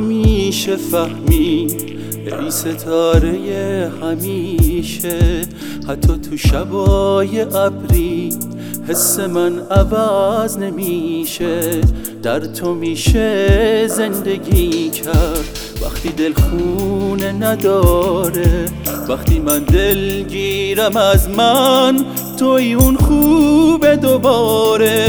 میشه فهمید ای ستاره همیشه، حتی تو شبای ابری حس من عوض نمیشه. در تو میشه زندگی کرد وقتی دل خونه نداره، وقتی من دلگیرم از من توی اون خوبه دوباره.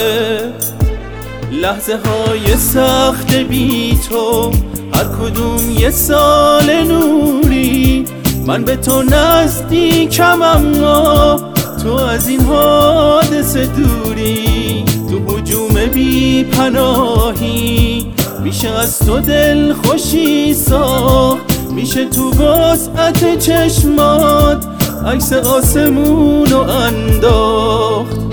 لحظه های سخت بی تو هر کدوم یه سال نوری، من به تو نزدیکم اما تو از این حادثه دوری. تو هجوم بی پناهی میشه از تو دل خوشی ساخت، میشه تو وسعت چشمات عکس آسمونو انداخت.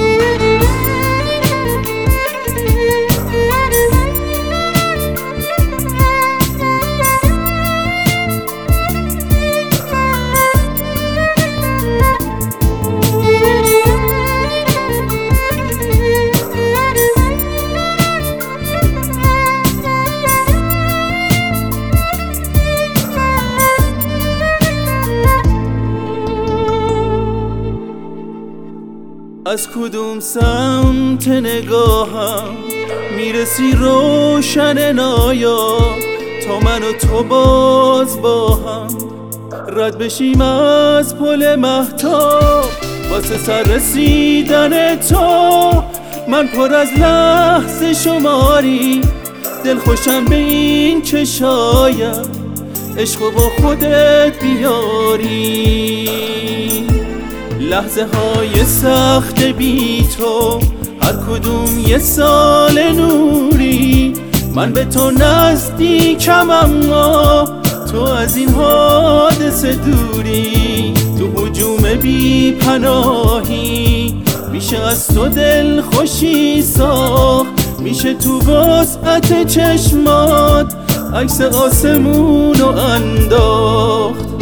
از کدوم سمت نگاهم میرسی روشن نایا، تا من و تو باز با هم رد بشیم از پل مهتاب. واسه سر رسیدن تو من پر از لحظه شماری، دل خوشم به این که شاید عشق با خودت بیاری. لحظه های سخت بی تو هر کدوم یه سال نوری، من به تو نزدیکم اما تو از این حادثه دوری. تو هجوم بی پناهی میشه از تو دل خوشی ساخت، میشه تو وسعت چشمات عکس آسمونو انداخت.